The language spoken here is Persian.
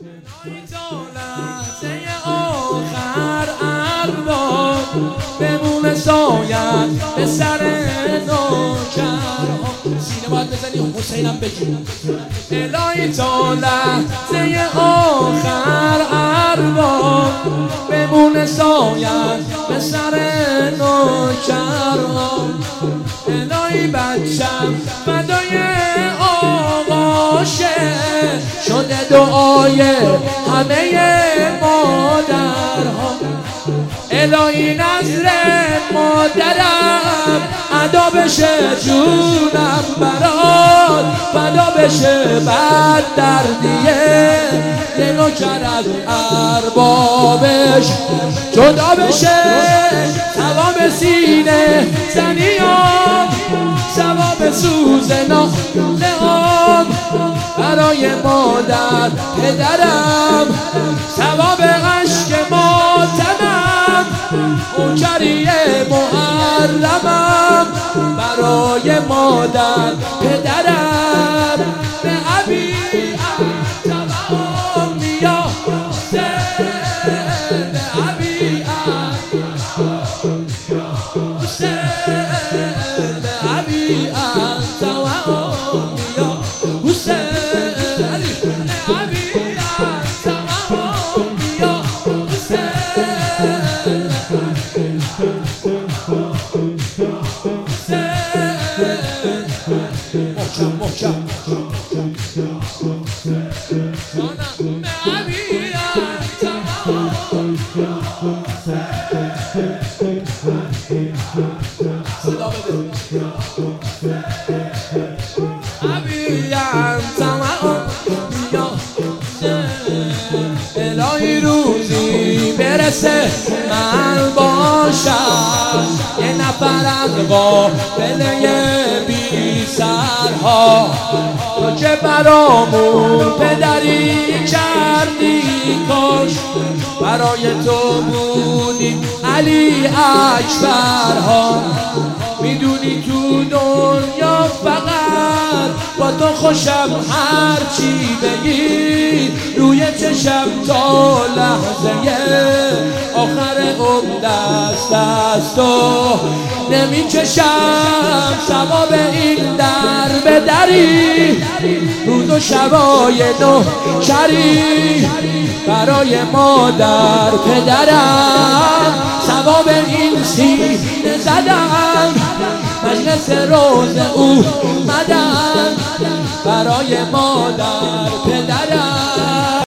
تا لحظه آخر ارباب بمونه سایت به سر نوکرها. سینه باید بزنی حسینم بگی الهی تا لحظه آخر ارباب بمونه سایت به سر نوکرها. الهی بچم فدای آقاشه شده دعای همه مادرها. الهی نظر مادرم ادا بشه جونم برات فدا بشه بد دردیه یه نوکر از اربابش جدا بشه. ثواب سینه زنیام ثواب سوز نام برای مادر پدرم ثواب عشق ماتمم اوکری محرمم برای مادر پدرم به ابی تمام یا حسین به ابی حسین به ابی تمام یا حسین محکم الهی روزی برسه من باشم یه نفرم قابله بی سرها تو که برامون پدری کردی کاش برای تو بودی علی اکبرها. میدونی تو دنیا فقط با تو خوشم هرچی بگی روی چشم تا لحظه آخر دست از تو نمیکشم ثواب این در به دری روز و شبای نوکری برای مادر پدرم ثواب این سینه زدم مجلس روز او مدم برای مادر پدرم